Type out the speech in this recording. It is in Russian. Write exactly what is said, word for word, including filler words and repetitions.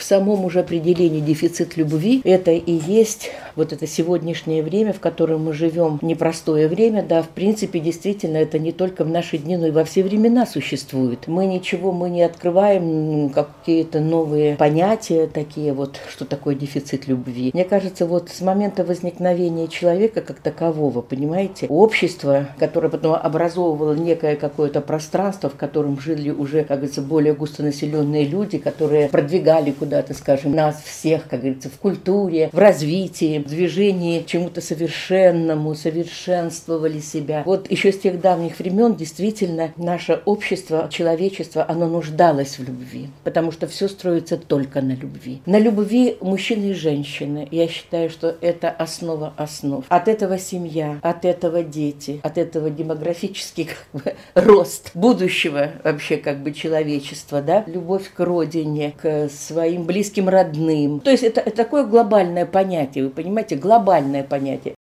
самом уже определении дефицит любви это и есть вот это сегодняшнее время, в котором мы живем, непростое время, да, в принципе, действительно, это не только в наши дни, но и во все времена существует. Мы ничего, мы не открываем какие-то новые понятия такие вот, что такое дефицит любви. Мне кажется, вот с момента возникновения человека как такового, понимаете, общество, которое потом образовывало некое какое-то пространство, в котором жили уже, как говорится, более густонаселенные люди, которые продвигали куда-то, скажем, нас всех, как говорится, в культуре, в развитии, в движении к чему-то совершенному, совершенствовали себя. Вот еще с тех давних времен действительно наше общество, человечество, оно нуждалось в любви, потому что все строится только на любви. На любви мужчины и женщины. Я считаю, что это основа основ. От этого семья, от этого дети, от этого демографический как бы, рост будущего вообще как бы человечества, да? Любовь к родине, к своим близким родным. То есть это, это такое глобальное понятие, вы понимаете, глобальное понятие.